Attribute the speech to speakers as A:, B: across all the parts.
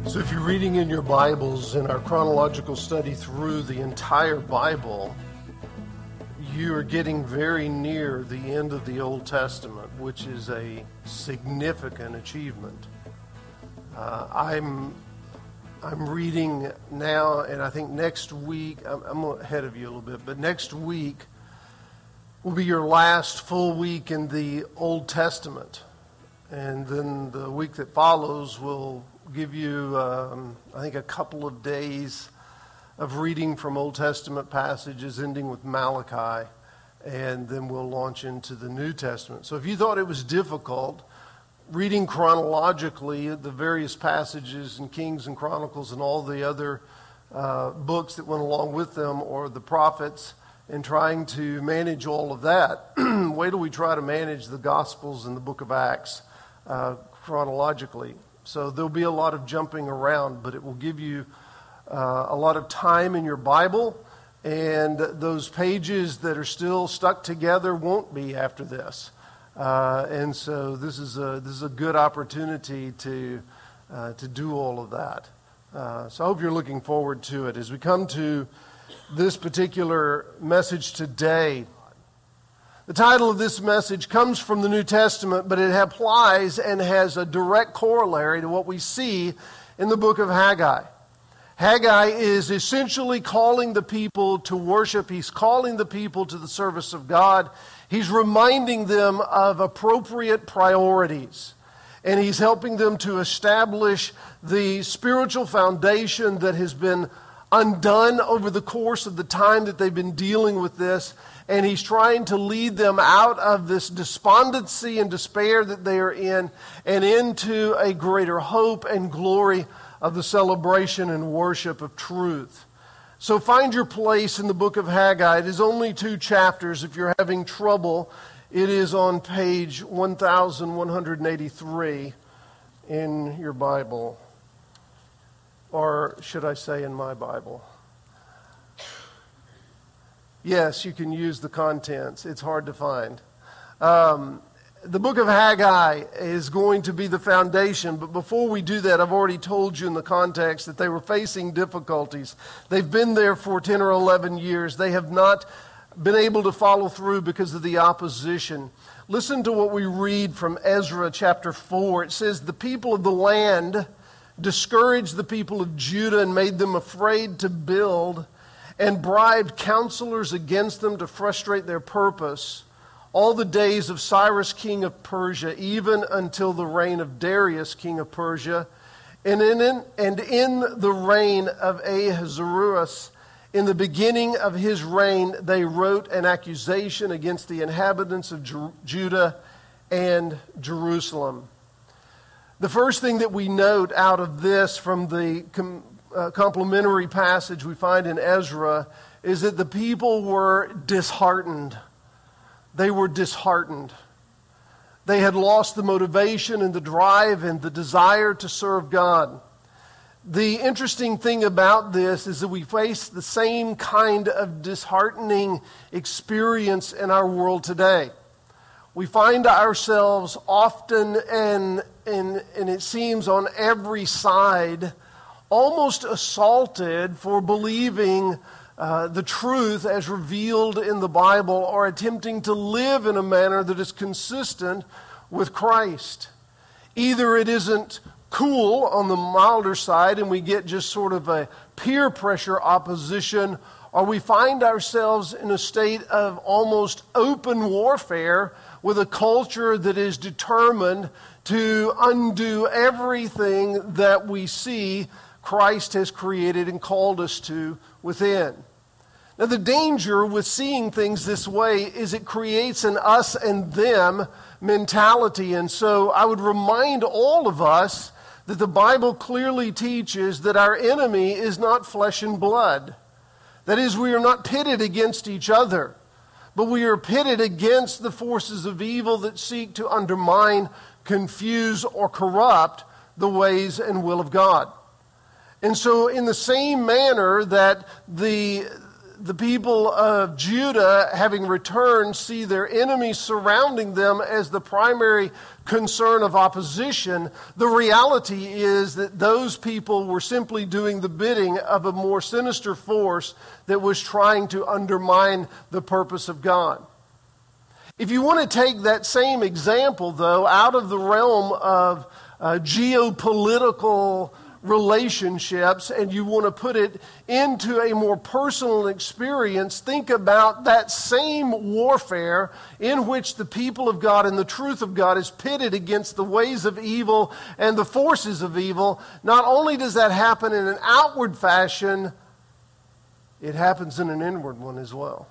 A: So if you're reading in your Bibles in our chronological study through the entire Bible, you are getting very near the end of the Old Testament, which is a significant achievement. I'm reading now, and I think next week, I'm ahead of you a little bit, but next week will be your last full week in the Old Testament. And then the week that follows will give you, I think, a couple of days of reading from Old Testament passages, ending with Malachi, and then we'll launch into the New Testament. So if you thought it was difficult reading chronologically the various passages in Kings and Chronicles and all the other books that went along with them, or the prophets, and trying to manage all of that, wait till we try to manage the Gospels and the book of Acts chronologically. So there'll be a lot of jumping around, but it will give you a lot of time in your Bible, and those pages that are still stuck together won't be after this. And so this is a good opportunity to do all of that. So I hope you're looking forward to it. As we come to this particular message today, the title of this message comes from the New Testament, but it applies and has a direct corollary to what we see in the book of Haggai. Haggai is essentially calling the people to worship. He's calling the people to the service of God. He's reminding them of appropriate priorities. And he's helping them to establish the spiritual foundation that has been undone over the course of the time that they've been dealing with this. And he's trying to lead them out of this despondency and despair that they are in and into a greater hope and glory of the celebration and worship of truth. So find your place in the book of Haggai. It is only 2 chapters. If you're having trouble, it is on page 1183 in your Bible. Or should I say in my Bible? Yes, you can use the contents. It's hard to find. The book of Haggai is going to be the foundation, but before we do that, I've already told you in the context that they were facing difficulties. They've been there for 10 or 11 years. They have not been able to follow through because of the opposition. Listen to what we read from Ezra chapter 4. It says, "The people of the land discouraged the people of Judah and made them afraid to build, and bribed counselors against them to frustrate their purpose all the days of Cyrus king of Persia, even until the reign of Darius king of Persia, and in the reign of Ahasuerus, in the beginning of his reign, they wrote an accusation against the inhabitants of Judah and Jerusalem." The first thing that we note out of this from the complementary passage we find in Ezra is that the people were disheartened. They were disheartened. They had lost the motivation and the drive and the desire to serve God. The interesting thing about this is that we face the same kind of disheartening experience in our world today. We find ourselves often, and it seems on every side, almost assaulted for believing the truth as revealed in the Bible, or attempting to live in a manner that is consistent with Christ. Either it isn't cool on the milder side and we get just sort of a peer pressure opposition, or we find ourselves in a state of almost open warfare with a culture that is determined to undo everything that we see Christ has created and called us to within. Now, the danger with seeing things this way is it creates an us and them mentality. And so I would remind all of us that the Bible clearly teaches that our enemy is not flesh and blood. That is, we are not pitted against each other, but we are pitted against the forces of evil that seek to undermine, confuse, or corrupt the ways and will of God. And so in the same manner that the the people of Judah, having returned, see their enemies surrounding them as the primary concern of opposition, the reality is that those people were simply doing the bidding of a more sinister force that was trying to undermine the purpose of God. If you want to take that same example, though, out of the realm of geopolitical relationships, and you want to put it into a more personal experience, think about that same warfare in which the people of God and the truth of God is pitted against the ways of evil and the forces of evil. Not only does that happen in an outward fashion, it happens in an inward one as well.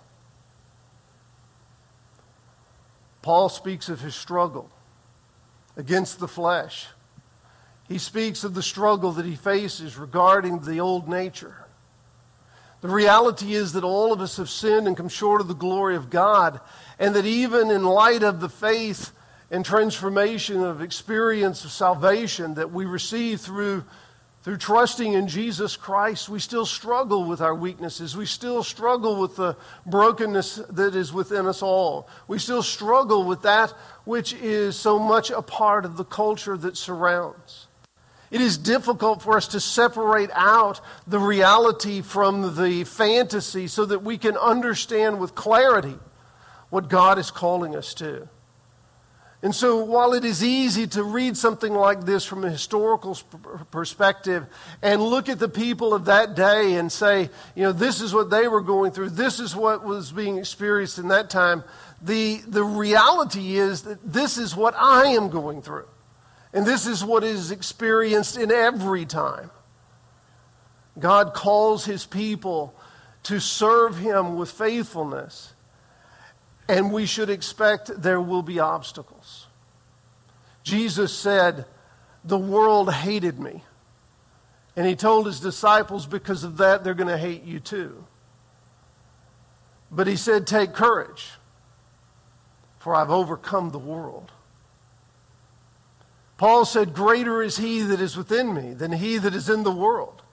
A: Paul speaks of his struggle against the flesh. He speaks of the struggle that he faces regarding the old nature. The reality is that all of us have sinned and come short of the glory of God, and that even in light of the faith and transformation of experience of salvation that we receive through trusting in Jesus Christ, we still struggle with our weaknesses. We still struggle with the brokenness that is within us all. We still struggle with that which is so much a part of the culture that surrounds. It is difficult for us to separate out the reality from the fantasy so that we can understand with clarity what God is calling us to. And so while it is easy to read something like this from a historical perspective and look at the people of that day and say, this is what they were going through, this is what was being experienced in that time, the reality is that this is what I am going through. And this is what is experienced in every time. God calls his people to serve him with faithfulness. And we should expect there will be obstacles. Jesus said, the world hated me. And he told his disciples, because of that, they're going to hate you too. But he said, take courage, for I've overcome the world. Paul said, greater is he that is within me than he that is in the world.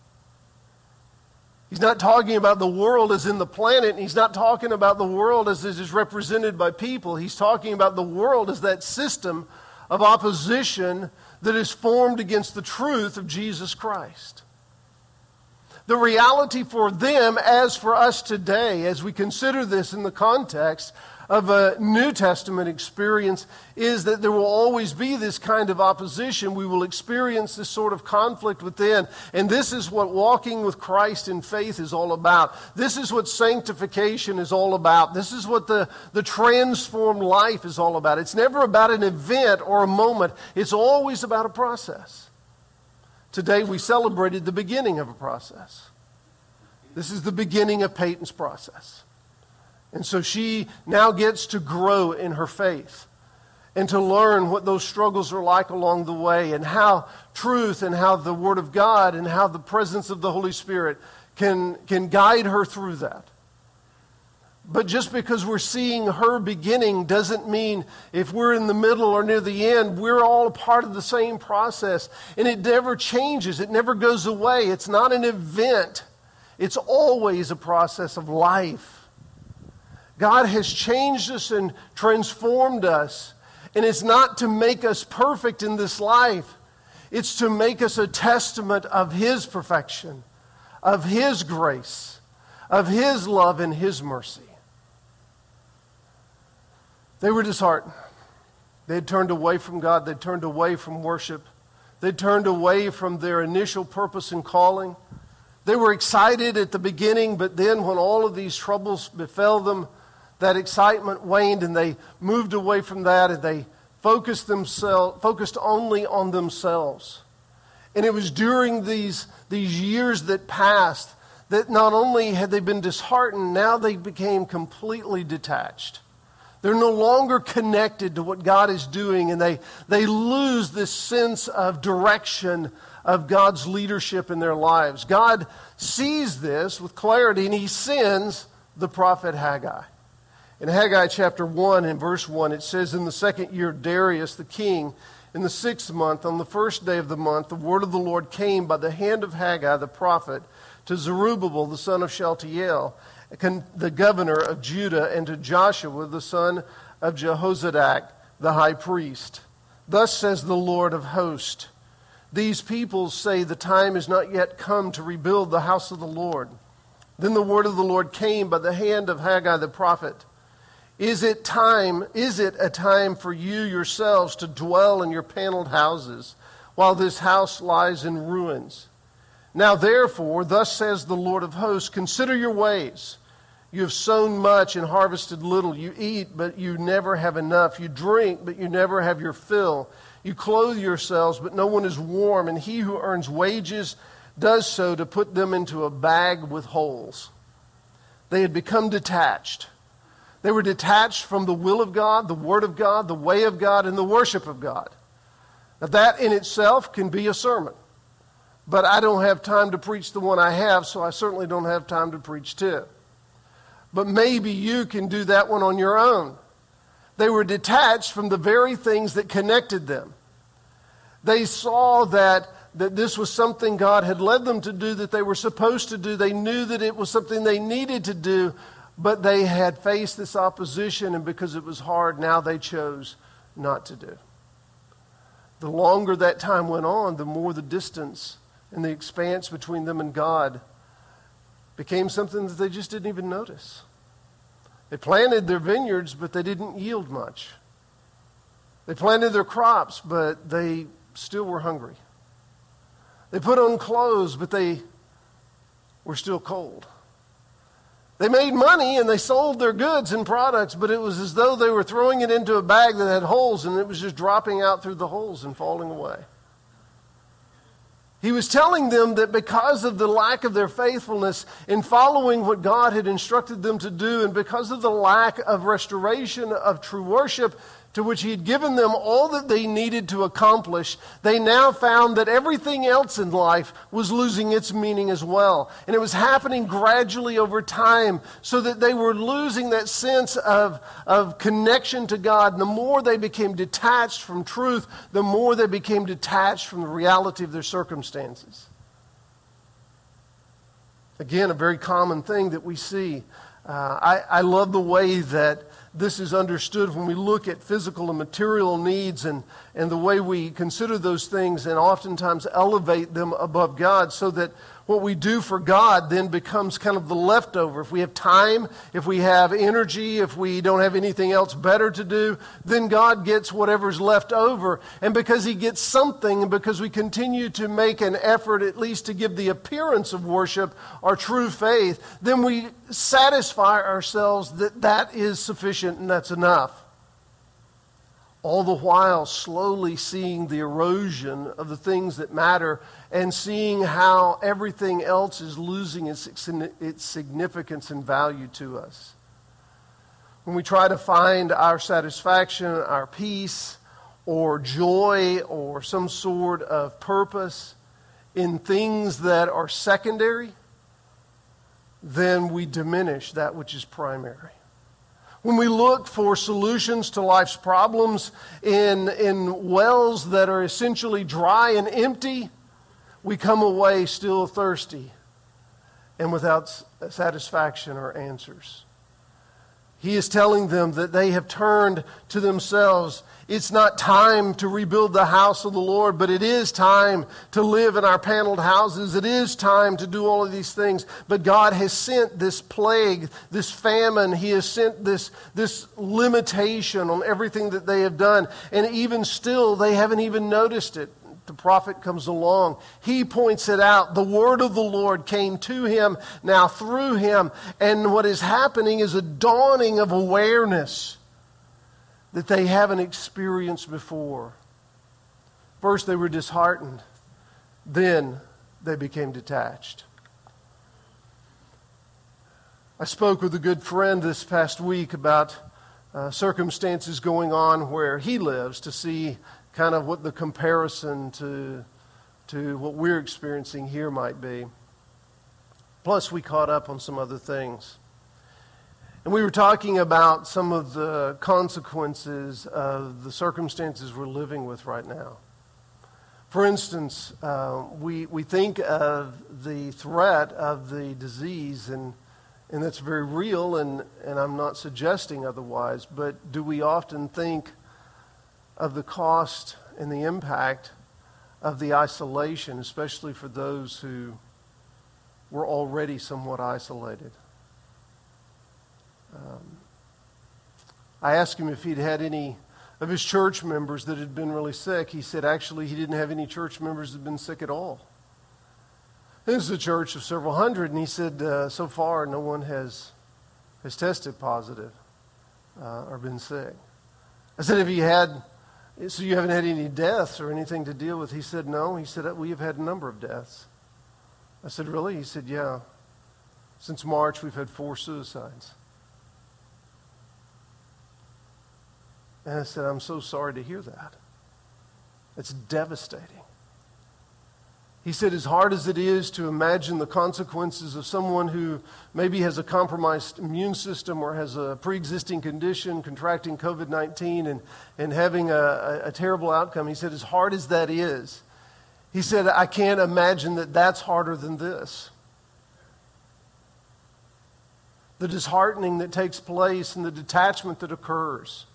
A: He's not talking about the world as in the planet, and he's not talking about the world as it is represented by people. He's talking about the world as that system of opposition that is formed against the truth of Jesus Christ. The reality for them, as for us today, as we consider this in the context of a New Testament experience, is that there will always be this kind of opposition. We will experience this sort of conflict within. And this is what walking with Christ in faith is all about. This is what sanctification is all about. This is what the transformed life is all about. It's never about an event or a moment. It's always about a process. Today we celebrated the beginning of a process. This is the beginning of Peyton's process. And so she now gets to grow in her faith and to learn what those struggles are like along the way, and how truth and how the Word of God and how the presence of the Holy Spirit can guide her through that. But just because we're seeing her beginning doesn't mean if we're in the middle or near the end, we're all a part of the same process. And it never changes. It never goes away. It's not an event. It's always a process of life. God has changed us and transformed us. And it's not to make us perfect in this life. It's to make us a testament of His perfection, of His grace, of His love and His mercy. They were disheartened. They had turned away from God. They'd turned away from worship. They'd turned away from their initial purpose and calling. They were excited at the beginning, but then when all of these troubles befell them, that excitement waned, and they moved away from that, and they focused only on themselves. And it was during these years that passed that not only had they been disheartened, now they became completely detached. They're no longer connected to what God is doing, and they lose this sense of direction of God's leadership in their lives. God sees this with clarity, and He sends the prophet Haggai. In Haggai chapter 1 and verse 1, it says, in the second year of Darius the king, In the 6th month, on the 1st day of the month, the word of the Lord came by the hand of Haggai the prophet to Zerubbabel the son of Shealtiel, the governor of Judah, and to Joshua the son of Jehozadak the high priest. Thus says the Lord of hosts, these people say the time is not yet come to rebuild the house of the Lord. Then the word of the Lord came by the hand of Haggai the prophet. Is it a time for you yourselves to dwell in your paneled houses, while this house lies in ruins? Now therefore, thus says the Lord of hosts, consider your ways. You have sown much and harvested little. You eat, but you never have enough. You drink, but you never have your fill. You clothe yourselves, but no one is warm. And he who earns wages does so to put them into a bag with holes. They had become detached. They were detached from the will of God, the word of God, the way of God, and the worship of God. Now that in itself can be a sermon. But I don't have time to preach the one I have, so I certainly don't have time to preach two. But maybe you can do that one on your own. They were detached from the very things that connected them. They saw that this was something God had led them to do, that they were supposed to do. They knew that it was something they needed to do, but they had faced this opposition, and because it was hard, now they chose not to do. The longer that time went on, the more the distance and the expanse between them and God became something that they just didn't even notice. They planted their vineyards, but they didn't yield much. They planted their crops, but they still were hungry. They put on clothes, but they were still cold. They made money and they sold their goods and products, but it was as though they were throwing it into a bag that had holes, and it was just dropping out through the holes and falling away. He was telling them that because of the lack of their faithfulness in following what God had instructed them to do, and because of the lack of restoration of true worship, to which he had given them all that they needed to accomplish, they now found that everything else in life was losing its meaning as well. And it was happening gradually over time, so that they were losing that sense of connection to God. And the more they became detached from truth, the more they became detached from the reality of their circumstances. Again, a very common thing that we see. I love the way that this is understood when we look at physical and material needs, and the way we consider those things and oftentimes elevate them above God, so that what we do for God then becomes kind of the leftover. If we have time, if we have energy, if we don't have anything else better to do, then God gets whatever's left over. And because he gets something, and because we continue to make an effort at least to give the appearance of worship our true faith, then we satisfy ourselves that that is sufficient and that's enough. All the while slowly seeing the erosion of the things that matter, and seeing how everything else is losing its significance and value to us. When we try to find our satisfaction, our peace, or joy, or some sort of purpose in things that are secondary, then we diminish that which is primary. When we look for solutions to life's problems in wells that are essentially dry and empty, we come away still thirsty and without satisfaction or answers. He is telling them that they have turned to themselves. It's not time to rebuild the house of the Lord, but it is time to live in our paneled houses. It is time to do all of these things. But God has sent this plague, this famine. He has sent this limitation on everything that they have done. And even still, they haven't even noticed it. The prophet comes along. He points it out. The word of the Lord came to him, now through him. And what is happening is a dawning of awareness that they haven't experienced before. First, they were disheartened. Then, they became detached. I spoke with a good friend this past week about circumstances going on where he lives, to see kind of what the comparison to what we're experiencing here might be. Plus, we caught up on some other things. And we were talking about some of the consequences of the circumstances we're living with right now. For instance, we think of the threat of the disease, and that's very real, and I'm not suggesting otherwise, but do we often think of the cost and the impact of the isolation, especially for those who were already somewhat isolated? I asked him if he'd had any of his church members that had been really sick. He said actually he didn't have any church members that had been sick at all. This is a church of several hundred, and he said so far no one has tested positive or been sick. I said, so you haven't had any deaths or anything to deal with? He said, no. He said, we have had a number of deaths. I said, really? He said, yeah. Since March, we've had 4 suicides. And I said, I'm so sorry to hear that. It's devastating. He said, as hard as it is to imagine the consequences of someone who maybe has a compromised immune system or has a pre-existing condition, contracting COVID-19 and having a terrible outcome, he said, as hard as that is, he said, I can't imagine that that's harder than this. The disheartening that takes place and the detachment that occurs.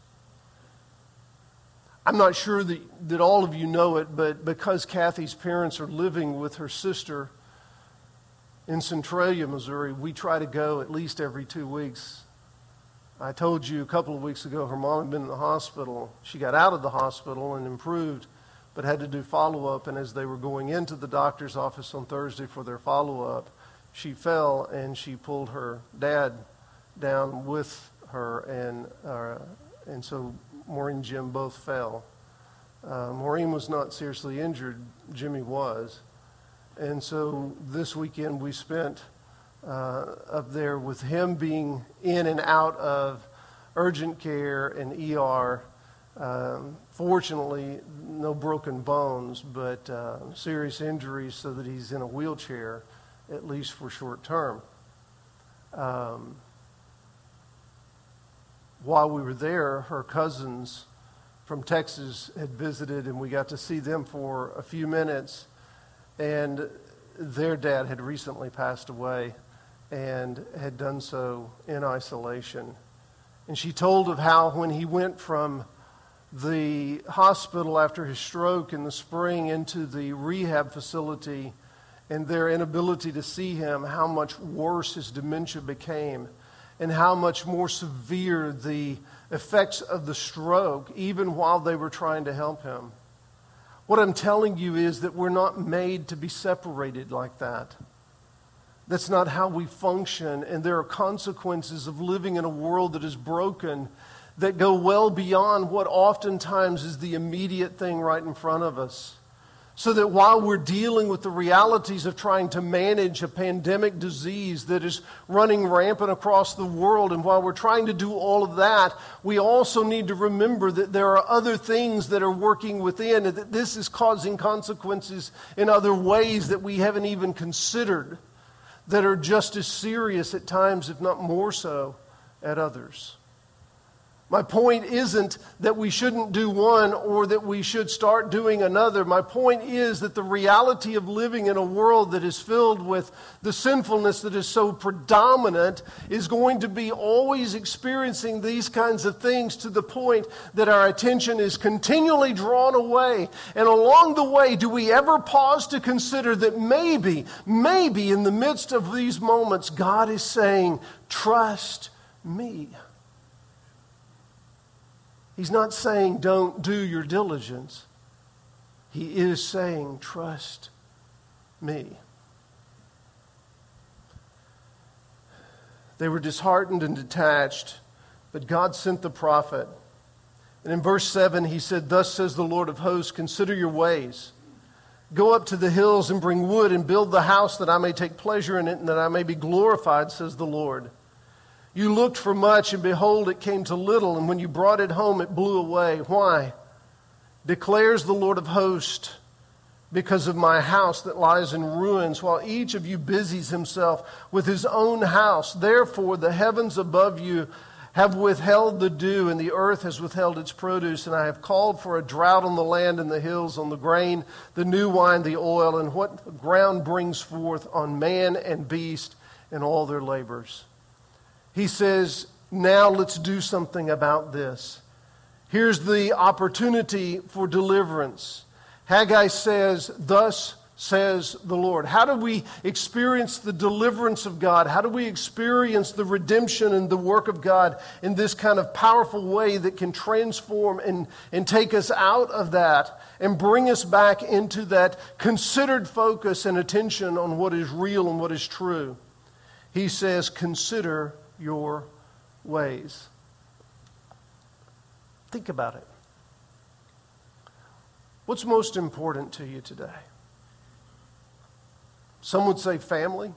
A: I'm not sure that all of you know it, but because Kathy's parents are living with her sister in Centralia, Missouri, we try to go at least every 2 weeks. I told you a couple of weeks ago her mom had been in the hospital. She got out of the hospital and improved, but had to do follow-up. And as they were going into the doctor's office on Thursday for their follow-up, she fell and she pulled her dad down with her, and so Maureen and Jim both fell. Maureen was not seriously injured. Jimmy was. And so this weekend we spent up there with him being in and out of urgent care and ER. Fortunately, no broken bones, but serious injuries so that he's in a wheelchair, at least for short term. While we were there, her cousins from Texas had visited, and we got to see them for a few minutes. And their dad had recently passed away and had done so in isolation. And she told of how when he went from the hospital after his stroke in the spring into the rehab facility and their inability to see him, how much worse his dementia became, and how much more severe the effects of the stroke, even while they were trying to help him. What I'm telling you is that we're not made to be separated like that. That's not how we function, and there are consequences of living in a world that is broken that go well beyond what oftentimes is the immediate thing right in front of us. So that while we're dealing with the realities of trying to manage a pandemic disease that is running rampant across the world, and while we're trying to do all of that, we also need to remember that there are other things that are working within, and that this is causing consequences in other ways that we haven't even considered, that are just as serious at times, if not more so, at others. My point isn't that we shouldn't do one or that we should start doing another. My point is that the reality of living in a world that is filled with the sinfulness that is so predominant is going to be always experiencing these kinds of things to the point that our attention is continually drawn away. And along the way, do we ever pause to consider that maybe in the midst of these moments, God is saying, trust me. He's not saying don't do your diligence. He is saying trust me. They were disheartened and detached, but God sent the prophet. And in verse 7 he said, "Thus says the Lord of hosts, consider your ways. Go up to the hills and bring wood and build the house that I may take pleasure in it and that I may be glorified, says the Lord. You looked for much, and behold, it came to little, and when you brought it home, it blew away. Why? Declares the Lord of hosts, because of my house that lies in ruins, while each of you busies himself with his own house. Therefore, the heavens above you have withheld the dew, and the earth has withheld its produce. And I have called for a drought on the land and the hills, on the grain, the new wine, the oil, and what the ground brings forth, on man and beast and all their labors. He says, now let's do something about this. Here's the opportunity for deliverance. Haggai says, thus says the Lord. How do we experience the deliverance of God? How do we experience the redemption and the work of God in this kind of powerful way that can transform and take us out of that and bring us back into that considered focus and attention on what is real and what is true? He says, consider your ways. Think about it. What's most important to you today? Some would say family.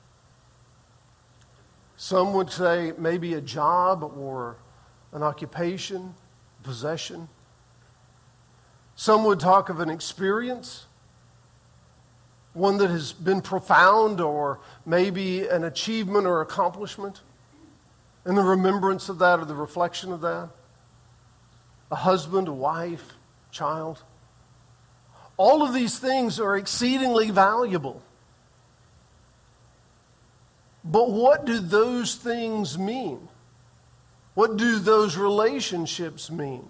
A: Some would say maybe a job or an occupation, possession. Some would talk of an experience, one that has been profound, or maybe an achievement or accomplishment, and the remembrance of that or the reflection of that. A husband, a wife, child. All of these things are exceedingly valuable. But what do those things mean? What do those relationships mean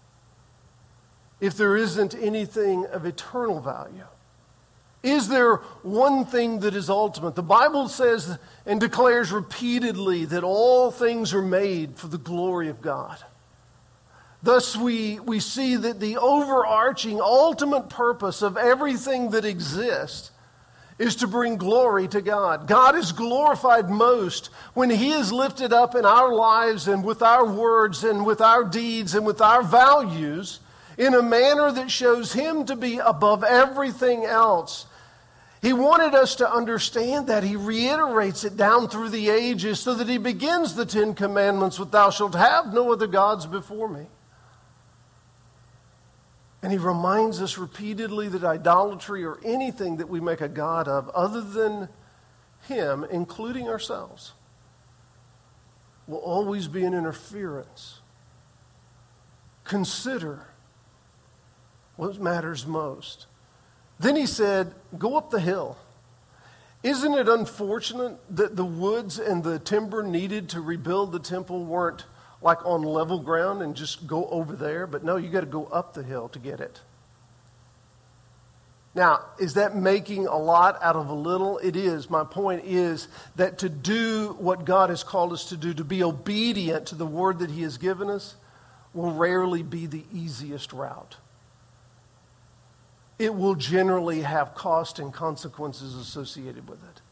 A: if there isn't anything of eternal value? Is there one thing that is ultimate? The Bible says and declares repeatedly that all things are made for the glory of God. Thus, we see that the overarching, ultimate purpose of everything that exists is to bring glory to God. God is glorified most when He is lifted up in our lives and with our words and with our deeds and with our values in a manner that shows Him to be above everything else. He wanted us to understand that. He reiterates it down through the ages so that He begins the 10 Commandments with, thou shalt have no other gods before me. And He reminds us repeatedly that idolatry or anything that we make a god of other than Him, including ourselves, will always be an interference. Consider what matters most. Then He said, go up the hill. Isn't it unfortunate that the woods and the timber needed to rebuild the temple weren't like on level ground and just go over there? But no, you got to go up the hill to get it. Now, is that making a lot out of a little? It is. My point is that to do what God has called us to do, to be obedient to the word that He has given us, will rarely be the easiest route. It will generally have cost and consequences associated with it.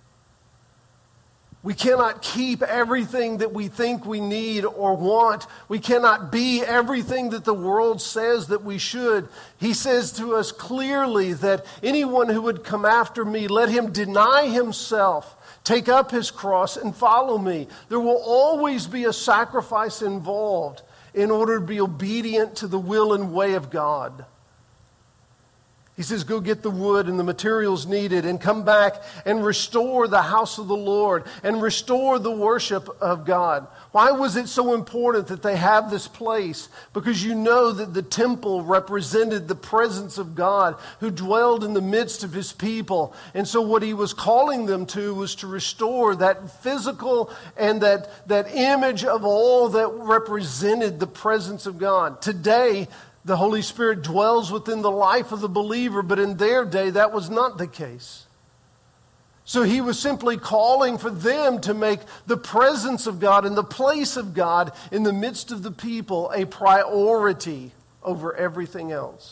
A: We cannot keep everything that we think we need or want. We cannot be everything that the world says that we should. He says to us clearly that anyone who would come after me, let him deny himself, take up his cross, and follow me. There will always be a sacrifice involved in order to be obedient to the will and way of God. He says, go get the wood and the materials needed and come back and restore the house of the Lord and restore the worship of God. Why was it so important that they have this place? Because you know that the temple represented the presence of God who dwelled in the midst of His people. And so what He was calling them to was to restore that physical and that image of all that represented the presence of God. Today, the Holy Spirit dwells within the life of the believer, but in their day that was not the case. So He was simply calling for them to make the presence of God and the place of God in the midst of the people a priority over everything else.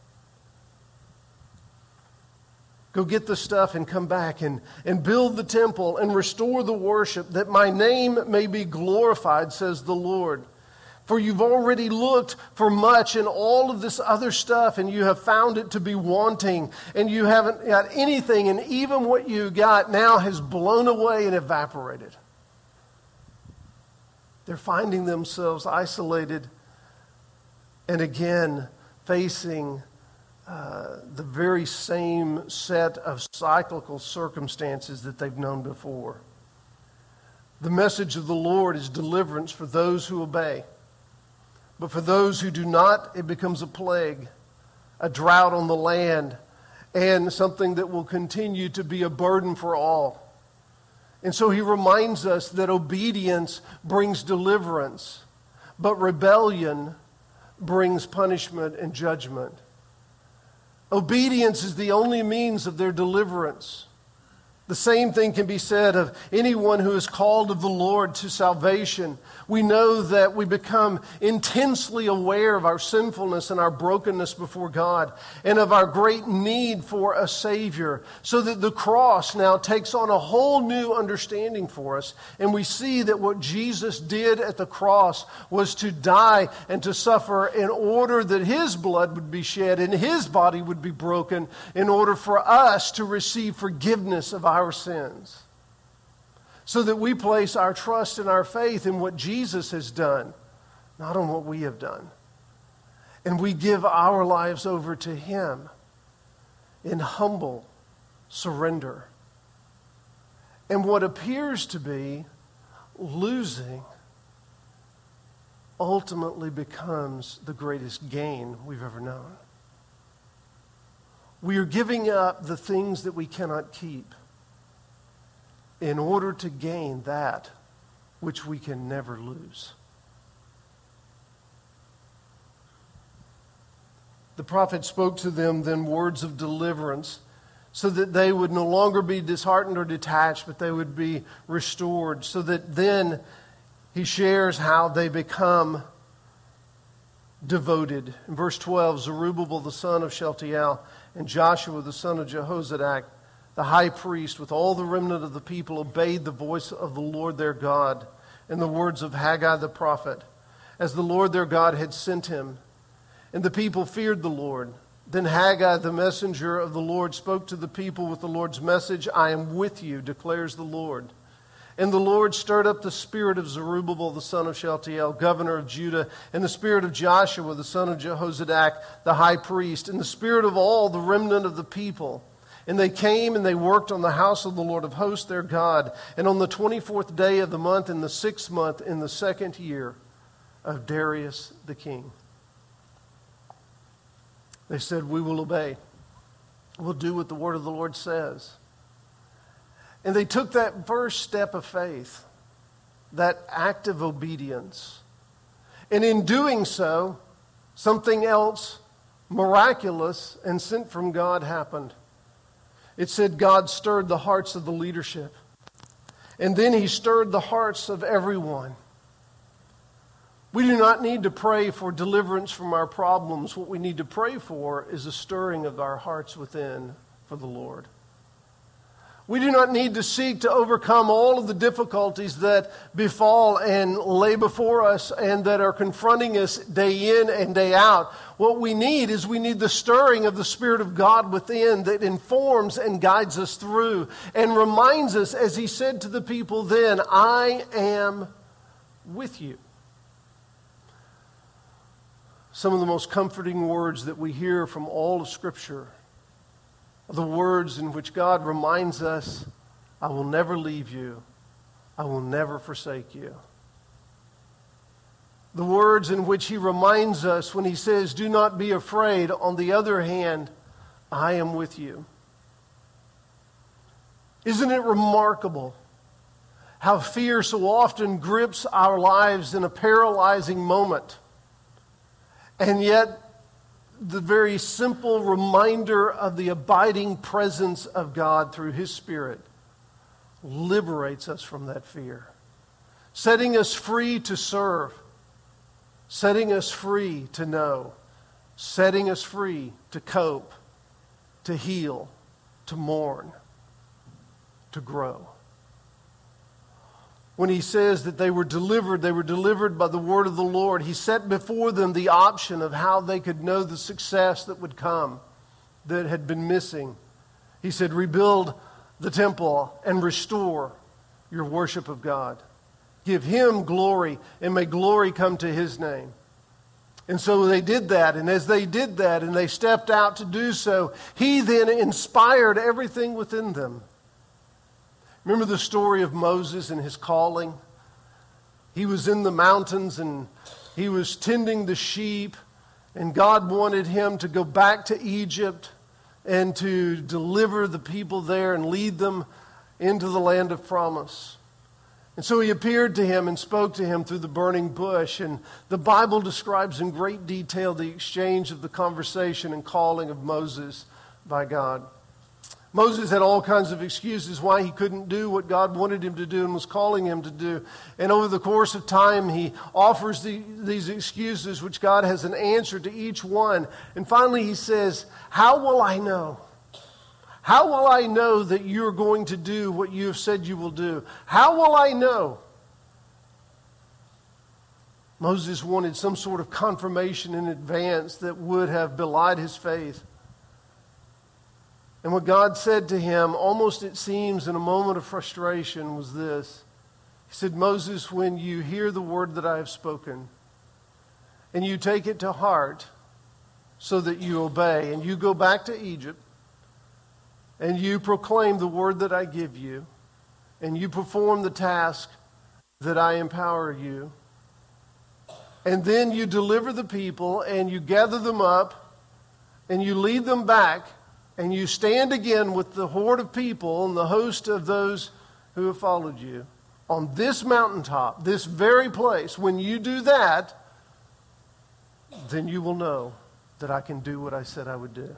A: Go get the stuff and come back and build the temple and restore the worship that my name may be glorified, says the Lord. For you've already looked for much in all of this other stuff, and you have found it to be wanting, and you haven't got anything, and even what you got now has blown away and evaporated. They're finding themselves isolated and again facing the very same set of cyclical circumstances that they've known before. The message of the Lord is deliverance for those who obey. But for those who do not, it becomes a plague, a drought on the land, and something that will continue to be a burden for all. And so he reminds us that obedience brings deliverance, but rebellion brings punishment and judgment. Obedience is the only means of their deliverance. The same thing can be said of anyone who is called of the Lord to salvation. We know that we become intensely aware of our sinfulness and our brokenness before God and of our great need for a Savior, so that the cross now takes on a whole new understanding for us. And we see that what Jesus did at the cross was to die and to suffer in order that His blood would be shed and His body would be broken in order for us to receive forgiveness of our sins, so that we place our trust and our faith in what Jesus has done, not on what we have done. And we give our lives over to Him in humble surrender. And what appears to be losing ultimately becomes the greatest gain we've ever known. We are giving up the things that we cannot keep in order to gain that which we can never lose. The prophet spoke to them then words of deliverance, so that they would no longer be disheartened or detached, but they would be restored. So that then he shares how they become devoted. In verse 12, Zerubbabel the son of Shealtiel and Joshua the son of Jehozadak, the high priest, with all the remnant of the people, obeyed the voice of the Lord their God and the words of Haggai the prophet, as the Lord their God had sent him. And the people feared the Lord. Then Haggai, the messenger of the Lord, spoke to the people with the Lord's message, I am with you, declares the Lord. And the Lord stirred up the spirit of Zerubbabel, the son of Shealtiel, governor of Judah, and the spirit of Joshua, the son of Jehozadak, the high priest, and the spirit of all the remnant of the people. And they came and they worked on the house of the Lord of hosts, their God. And on the 24th day of the month, in the 6th month, in the 2nd year of Darius the king. They said, we will obey. We'll do what the word of the Lord says. And they took that first step of faith, that act of obedience. And in doing so, something else miraculous and sent from God happened. It said God stirred the hearts of the leadership. And then He stirred the hearts of everyone. We do not need to pray for deliverance from our problems. What we need to pray for is a stirring of our hearts within for the Lord. We do not need to seek to overcome all of the difficulties that befall and lay before us and that are confronting us day in and day out. What we need is the stirring of the Spirit of God within that informs and guides us through and reminds us, as He said to the people then, I am with you. Some of the most comforting words that we hear from all of Scripture are the words in which God reminds us, I will never leave you. I will never forsake you. The words in which He reminds us when He says, do not be afraid. On the other hand, I am with you. Isn't it remarkable how fear so often grips our lives in a paralyzing moment? And yet, the very simple reminder of the abiding presence of God through His Spirit liberates us from that fear, setting us free to serve, setting us free to know, setting us free to cope, to heal, to mourn, to grow. When He says that they were delivered by the word of the Lord. He set before them the option of how they could know the success that would come that had been missing. He said, rebuild the temple and restore your worship of God. Give Him glory, and may glory come to His name. And so they did that, and as they did that and they stepped out to do so, he then inspired everything within them. Remember the story of Moses and his calling? He was in the mountains and he was tending the sheep, and God wanted him to go back to Egypt and to deliver the people there and lead them into the land of promise. And so he appeared to him and spoke to him through the burning bush. And the Bible describes in great detail the exchange of the conversation and calling of Moses by God. Moses had all kinds of excuses why he couldn't do what God wanted him to do and was calling him to do. And over the course of time, he offers these excuses, which God has an answer to each one. And finally he says, "How will I know? How will I know that you're going to do what you have said you will do? How will I know?" Moses wanted some sort of confirmation in advance that would have belied his faith. And what God said to him, almost it seems in a moment of frustration, was this. He said, "Moses, when you hear the word that I have spoken, and you take it to heart so that you obey, and you go back to Egypt, and you proclaim the word that I give you, and you perform the task that I empower you, and then you deliver the people, and you gather them up, and you lead them back, and you stand again with the horde of people and the host of those who have followed you on this mountaintop, this very place. When you do that, then you will know that I can do what I said I would do."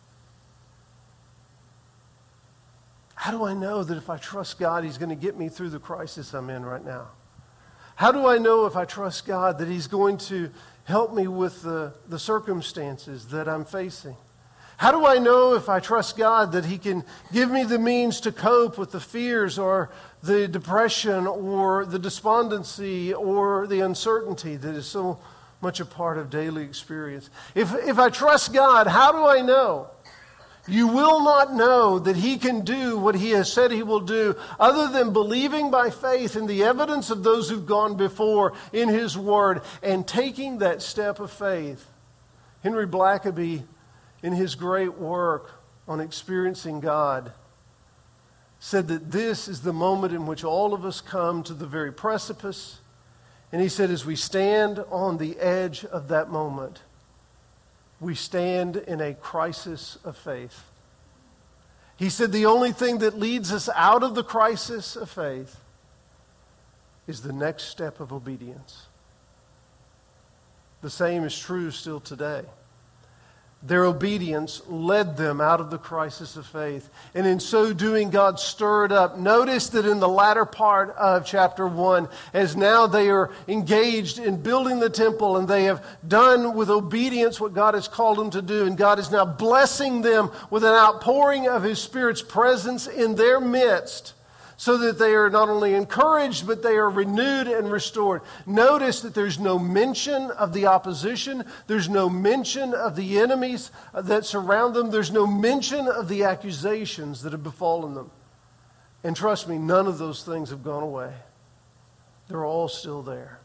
A: How do I know that if I trust God, He's going to get me through the crisis I'm in right now? How do I know if I trust God that He's going to help me with the circumstances that I'm facing? How do I know if I trust God that He can give me the means to cope with the fears or the depression or the despondency or the uncertainty that is so much a part of daily experience? If I trust God, how do I know? You will not know that He can do what He has said He will do other than believing by faith in the evidence of those who've gone before in His Word and taking that step of faith. Henry Blackaby, in his great work on experiencing God, said that this is the moment in which all of us come to the very precipice. And he said, as we stand on the edge of that moment, we stand in a crisis of faith. He said the only thing that leads us out of the crisis of faith is the next step of obedience. The same is true still today. Their obedience led them out of the crisis of faith. And in so doing, God stirred up. Notice that in the latter part of chapter 1, as now they are engaged in building the temple and they have done with obedience what God has called them to do, and God is now blessing them with an outpouring of His Spirit's presence in their midst, so that they are not only encouraged, but they are renewed and restored. Notice that there's no mention of the opposition. There's no mention of the enemies that surround them. There's no mention of the accusations that have befallen them. And trust me, none of those things have gone away. They're all still there.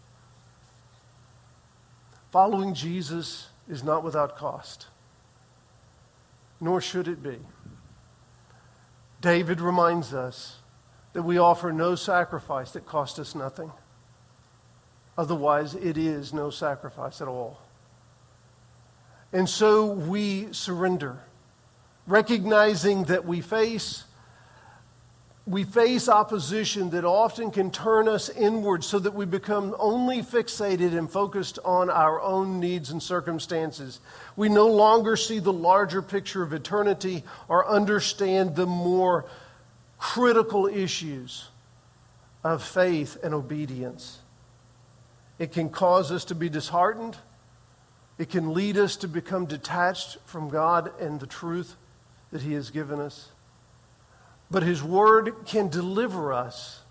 A: Following Jesus is not without cost, nor should it be. David reminds us that we offer no sacrifice that cost us nothing. Otherwise, it is no sacrifice at all. And so we surrender, recognizing that we face opposition that often can turn us inward so that we become only fixated and focused on our own needs and circumstances. We no longer see the larger picture of eternity or understand the more critical issues of faith and obedience. It can cause us to be disheartened. It can lead us to become detached from God and the truth that He has given us. But His Word can deliver us,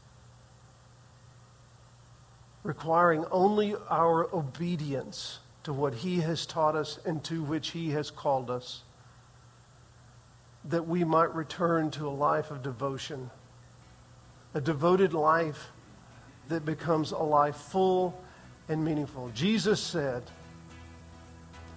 A: requiring only our obedience to what He has taught us and to which He has called us, that we might return to a life of devotion, a devoted life that becomes a life full and meaningful. Jesus said,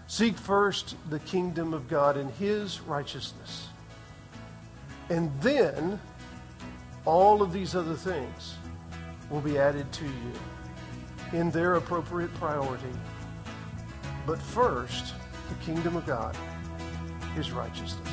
A: Seek first the kingdom of God and His righteousness. And then all of these other things will be added to you in their appropriate priority. But first, the kingdom of God, His righteousness.